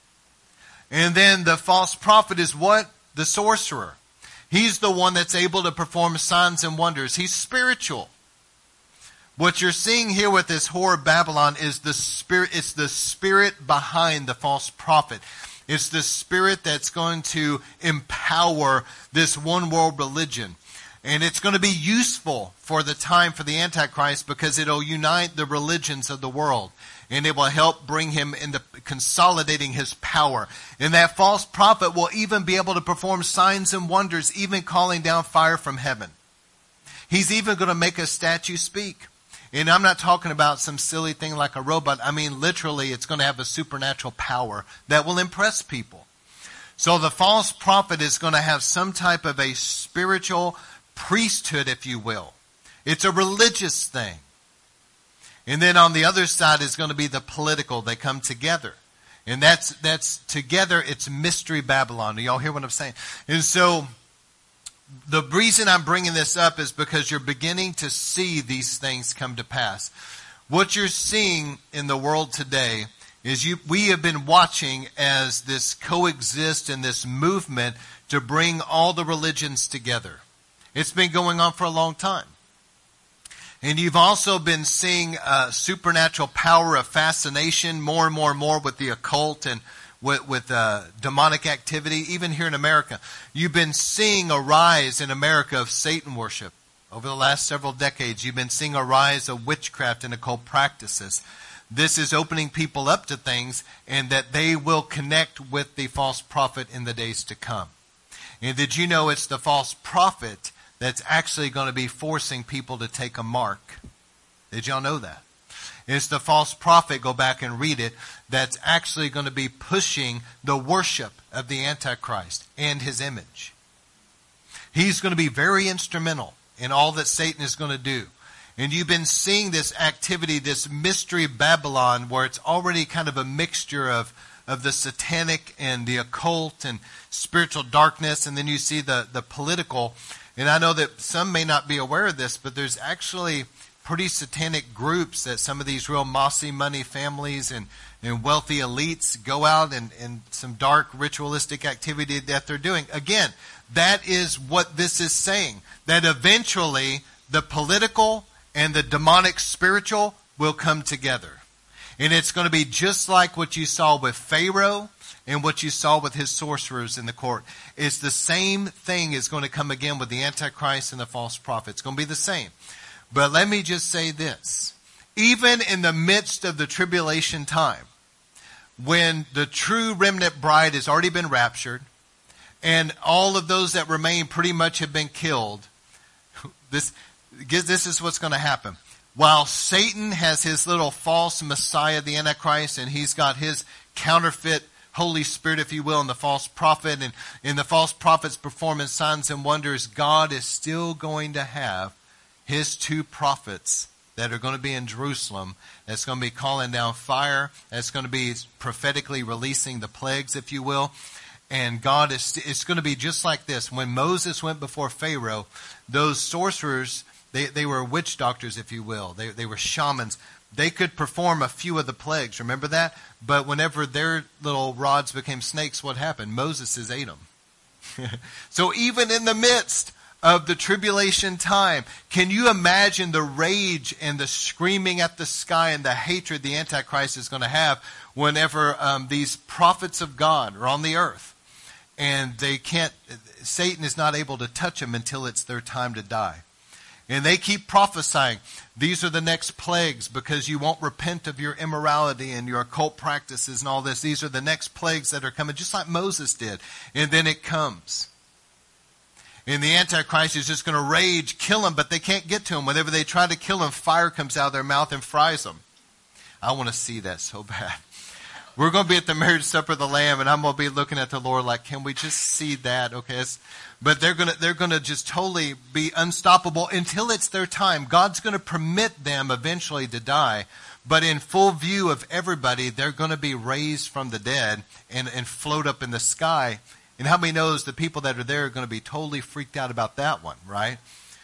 And then the false prophet is what? The sorcerer. He's the one that's able to perform signs and wonders. He's spiritual. What you're seeing here with this whore of Babylon is the spirit, it's the spirit behind the false prophet. It's the spirit that's going to empower this one world religion. And it's going to be useful for the time for the Antichrist because it'll unite the religions of the world. And it will help bring him into consolidating his power. And that false prophet will even be able to perform signs and wonders, even calling down fire from heaven. He's even going to make a statue speak. And I'm not talking about some silly thing like a robot. I mean, literally, it's going to have a supernatural power that will impress people. So the false prophet is going to have some type of a spiritual priesthood, if you will. It's a religious thing. And then on the other side is going to be the political. They come together. And that's that's together, it's Mystery Babylon. Do y'all hear what I'm saying? And so the reason I'm bringing this up is because you're beginning to see these things come to pass. What you're seeing in the world today is you, we have been watching as this coexist in this movement to bring all the religions together. It's been going on for a long time. And you've also been seeing uh, supernatural power of fascination more and more and more with the occult and with, with uh, demonic activity, even here in America. You've been seeing a rise in America of Satan worship. Over the last several decades, you've been seeing a rise of witchcraft and occult practices. This is opening people up to things and that they will connect with the false prophet in the days to come. And did you know it's the false prophet that's actually going to be forcing people to take a mark? Did y'all know that? It's the false prophet, go back and read it, that's actually going to be pushing the worship of the Antichrist and his image. He's going to be very instrumental in all that Satan is going to do. And you've been seeing this activity, this mystery Babylon, where it's already kind of a mixture of, of the satanic and the occult and spiritual darkness. And then you see the, the political. And I know that some may not be aware of this, but there's actually pretty satanic groups that some of these real mossy money families and, and wealthy elites go out and, and some dark ritualistic activity that they're doing. Again, that is what this is saying. That eventually the political and the demonic spiritual will come together. And it's going to be just like what you saw with Pharaoh and what you saw with his sorcerers in the court. It's the same thing is going to come again with the Antichrist and the false prophet. It's going to be the same. But let me just say this. Even in the midst of the tribulation time, when the true remnant bride has already been raptured, and all of those that remain pretty much have been killed, this, this is what's going to happen. While Satan has his little false Messiah, the Antichrist, and he's got his counterfeit Holy Spirit, if you will, and the false prophet, and in the false prophet's performing signs and wonders, God is still going to have his two prophets that are going to be in Jerusalem, that's going to be calling down fire, that's going to be prophetically releasing the plagues, if you will. And God is, it's going to be just like this. When Moses went before Pharaoh, those sorcerers, they, they were witch doctors, if you will. They, they were shamans. They could perform a few of the plagues. Remember that? But whenever their little rods became snakes, what happened? Moses' ate them. So even in the midst of the tribulation time, can you imagine the rage and the screaming at the sky and the hatred the Antichrist is going to have whenever um, these prophets of God are on the earth? And they can't, Satan is not able to touch them until it's their time to die. And they keep prophesying, these are the next plagues because you won't repent of your immorality and your occult practices and all this. These are the next plagues that are coming, just like Moses did. And then it comes. And the Antichrist is just going to rage, kill him, but they can't get to him. Whenever they try to kill him, fire comes out of their mouth and fries them. I want to see that so bad. We're going to be at the marriage supper of the Lamb, and I'm going to be looking at the Lord like, can we just see that? Okay, it's, but they're going to they're going to just totally be unstoppable until it's their time. God's going to permit them eventually to die, but in full view of everybody, they're going to be raised from the dead and, and float up in the sky. And how many knows the people that are there are going to be totally freaked out about that one, right?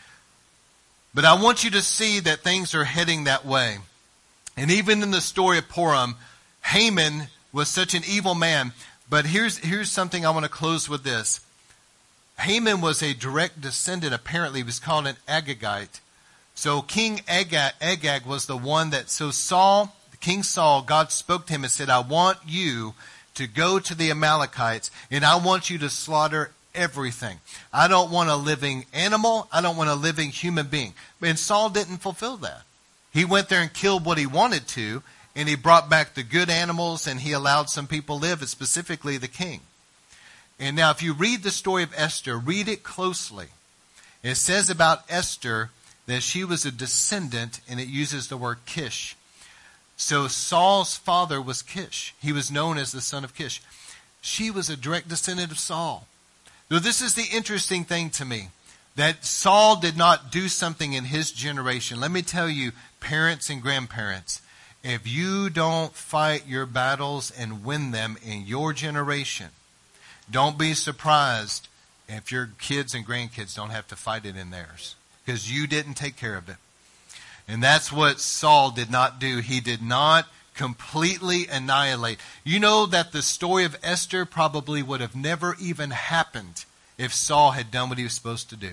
But I want you to see that things are heading that way. And even in the story of Purim, Haman was such an evil man. But here's, here's something I want to close with this. Haman was a direct descendant, apparently, he was called an Agagite, So King Agag, Agag was the one that, so Saul, King Saul, God spoke to him and said, I want you to go to the Amalekites and I want you to slaughter everything. I don't want a living animal. I don't want a living human being. And Saul didn't fulfill that. He went there and killed what he wanted to, and he brought back the good animals, and he allowed some people live, and specifically the king. And now if you read the story of Esther, read it closely. It says about Esther that she was a descendant, and it uses the word Kish. So Saul's father was Kish. He was known as the son of Kish. She was a direct descendant of Saul. Now this is the interesting thing to me, that Saul did not do something in his generation. Let me tell you, parents and grandparents, if you don't fight your battles and win them in your generation, don't be surprised if your kids and grandkids don't have to fight it in theirs, because you didn't take care of it. And that's what Saul did not do. He did not completely annihilate. You know that the story of Esther probably would have never even happened if Saul had done what he was supposed to do.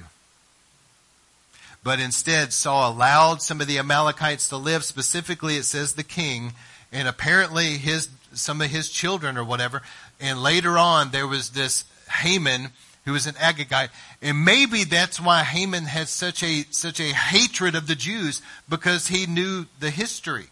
But instead, Saul allowed some of the Amalekites to live. Specifically, it says the king, and apparently his some of his children or whatever. And later on, there was this Haman, who was an Agagite. And maybe that's why Haman had such a such a hatred of the Jews, because he knew the history.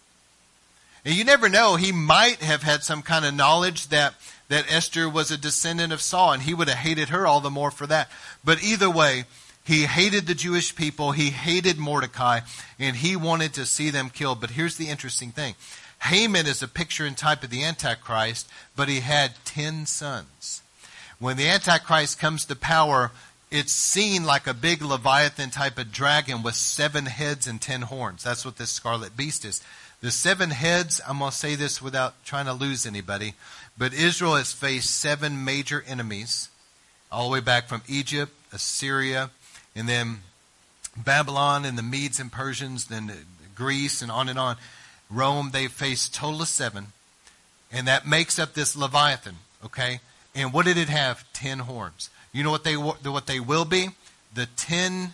And you never know, he might have had some kind of knowledge that, that Esther was a descendant of Saul, and he would have hated her all the more for that. But either way, he hated the Jewish people, he hated Mordecai, and he wanted to see them killed. But here's the interesting thing. Haman is a picture and type of the Antichrist, but he had ten sons. When the Antichrist comes to power, it's seen like a big Leviathan type of dragon with seven heads and ten horns. That's what this scarlet beast is. The seven heads, I'm going to say this without trying to lose anybody, but Israel has faced seven major enemies, all the way back from Egypt, Assyria, and then Babylon, and the Medes and Persians, then Greece, and on and on. Rome, they faced a total of seven, and that makes up this Leviathan, okay? And what did it have? Ten horns. You know what they what they will be? The ten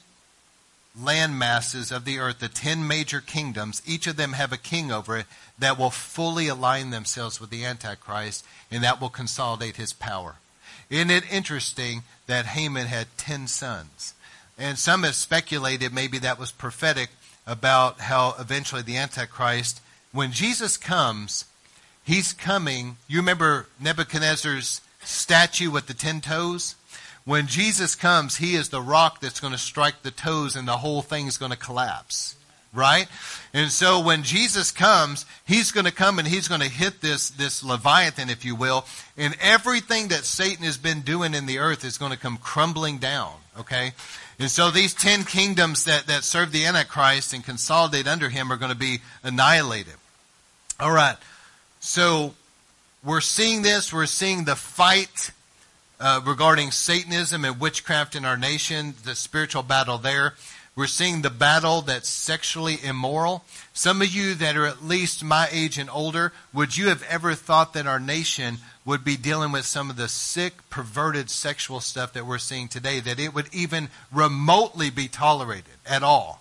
land masses of the earth, the ten major kingdoms. Each of them have a king over it that will fully align themselves with the Antichrist, and that will consolidate his power. Isn't it interesting that Haman had ten sons? And some have speculated maybe that was prophetic about how eventually the Antichrist, when Jesus comes, he's coming. You remember Nebuchadnezzar's statue with the ten toes? When Jesus comes, he is the rock that's going to strike the toes, and the whole thing is going to collapse. Right? And so when Jesus comes, he's going to come and he's going to hit this, this Leviathan, if you will, and everything that Satan has been doing in the earth is going to come crumbling down. Okay? And so these ten kingdoms that, that serve the Antichrist and consolidate under him are going to be annihilated. All right. So we're seeing this. We're seeing the fight Uh, regarding Satanism and witchcraft in our nation, the spiritual battle there. We're seeing the battle that's sexually immoral. Some of you that are at least my age and older, would you have ever thought that our nation would be dealing with some of the sick, perverted sexual stuff that we're seeing today, that it would even remotely be tolerated at all?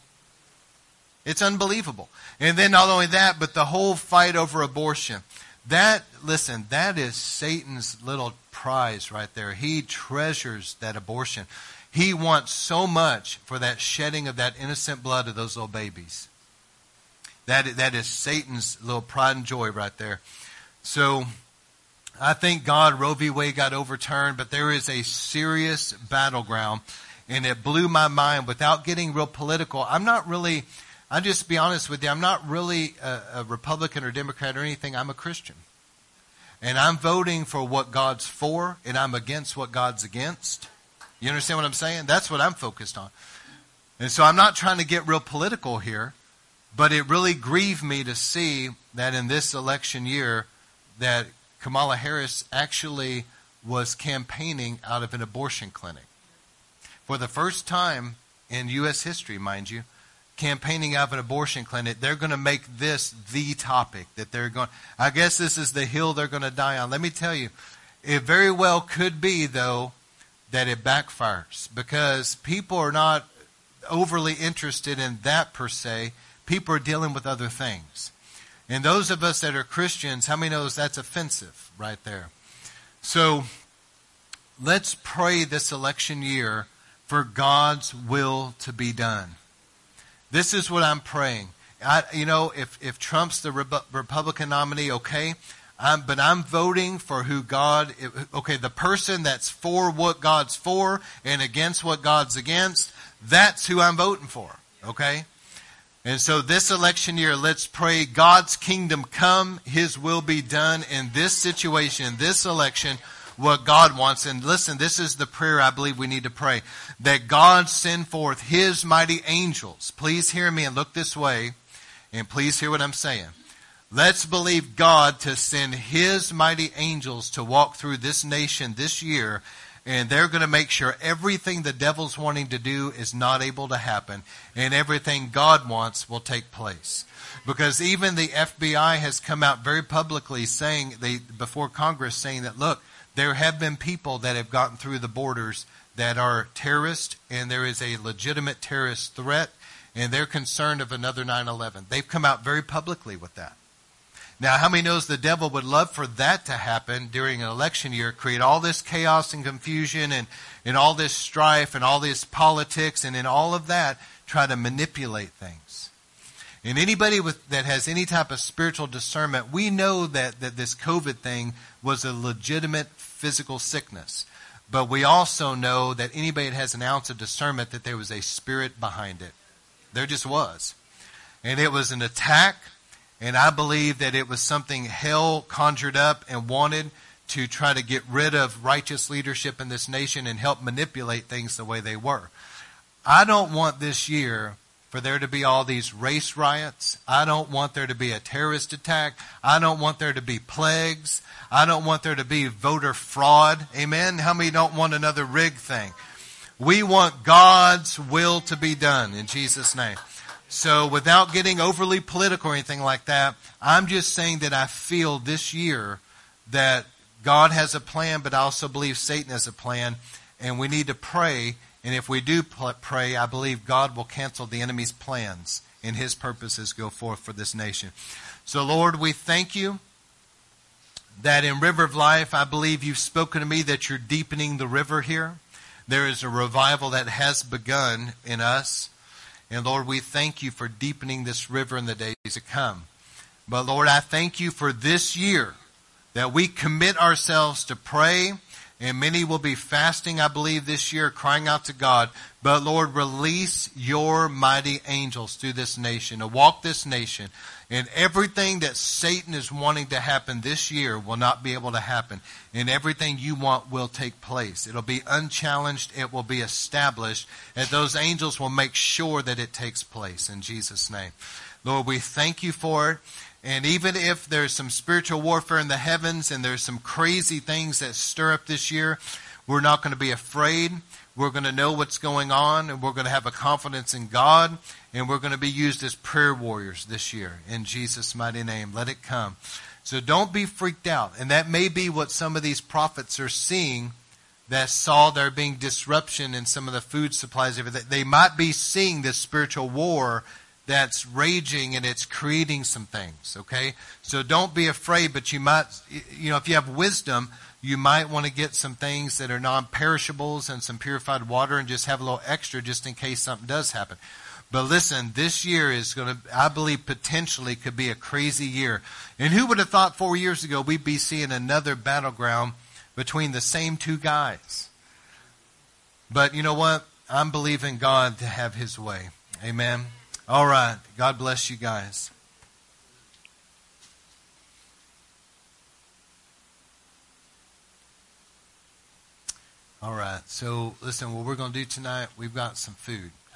It's unbelievable. And then not only that, but the whole fight over abortion. That, listen, that is Satan's little prize right there. He treasures that abortion. He wants so much for that shedding of that innocent blood of those little babies. That, that is Satan's little pride and joy right there. So I thank God Roe v. Wade got overturned, but there is a serious battleground, and it blew my mind. Without getting real political, I'm not really... I'll just be honest with you, I'm not really a, a Republican or Democrat or anything. I'm a Christian. And I'm voting for what God's for, and I'm against what God's against. You understand what I'm saying? That's what I'm focused on. And so I'm not trying to get real political here, but it really grieved me to see that in this election year that Kamala Harris actually was campaigning out of an abortion clinic. For the first time in U S history, mind you, campaigning out of an abortion clinic. They're going to make this the topic that they're going. I guess this is the hill they're going to die on. Let me tell you, it very well could be, though, that it backfires, because people are not, overly interested in that per se. People are dealing with other things. And those of us that are Christians, how many knows that's offensive right there? So let's pray this election year for God's will to be done. This is what I'm praying. I, you know, if, if Trump's the Re- Republican nominee, okay, I'm, but I'm voting for who God, okay, the person that's for what God's for and against what God's against, that's who I'm voting for, okay? And so this election year, let's pray God's kingdom come, His will be done in this situation, this election, what God wants. And listen, this is the prayer I believe we need to pray. That God send forth His mighty angels. Please hear me and look this way. And please hear what I'm saying. Let's believe God to send His mighty angels to walk through this nation this year. And they're going to make sure everything the devil's wanting to do is not able to happen. And everything God wants will take place. Because even the F B I has come out very publicly saying, they, before Congress, saying that, look, there have been people that have gotten through the borders that are terrorists, and there is a legitimate terrorist threat, and they're concerned of another nine eleven. They've come out very publicly with that. Now, how many knows the devil would love for that to happen during an election year, create all this chaos and confusion and, and all this strife and all this politics, and in all of that, try to manipulate things. And anybody with, that has any type of spiritual discernment, we know that, that this COVID thing was a legitimate physical sickness. But we also know that anybody that has an ounce of discernment, that there was a spirit behind it. There just was. And it was an attack. And I believe that it was something hell conjured up and wanted to try to get rid of righteous leadership in this nation and help manipulate things the way they were. I don't want this year for there to be all these race riots. I don't want there to be a terrorist attack. I don't want there to be plagues. I don't want there to be voter fraud. Amen? How many don't want another rig thing? We want God's will to be done in Jesus' name. So without getting overly political or anything like that, I'm just saying that I feel this year that God has a plan, but I also believe Satan has a plan, and we need to pray. And if we do pray, I believe God will cancel the enemy's plans and His purposes go forth for this nation. So Lord, we thank You that in River of Life, I believe You've spoken to me that You're deepening the river here. There is a revival that has begun in us. And Lord, we thank You for deepening this river in the days to come. But Lord, I thank You for this year that we commit ourselves to pray. And many will be fasting, I believe, this year, crying out to God. But Lord, release Your mighty angels through this nation, to walk this nation. And everything that Satan is wanting to happen this year will not be able to happen. And everything You want will take place. It'll be unchallenged. It will be established. And those angels will make sure that it takes place in Jesus' name. Lord, we thank You for it. And even if there's some spiritual warfare in the heavens and there's some crazy things that stir up this year, we're not going to be afraid. We're going to know what's going on, and we're going to have a confidence in God, and we're going to be used as prayer warriors this year. In Jesus' mighty name, let it come. So don't be freaked out. And that may be what some of these prophets are seeing that saw there being disruption in some of the food supplies. They might be seeing this spiritual war that's raging, and it's creating some things, okay? So don't be afraid, but you might, you know, if you have wisdom, you might want to get some things that are non-perishables and some purified water and just have a little extra just in case something does happen. But listen, this year is going to, I believe, potentially could be a crazy year. And who would have thought four years ago we'd be seeing another battleground between the same two guys? But you know what? I'm believing God to have His way. Amen. All right. God bless you guys. All right. So, listen, what we're going to do tonight, we've got some food.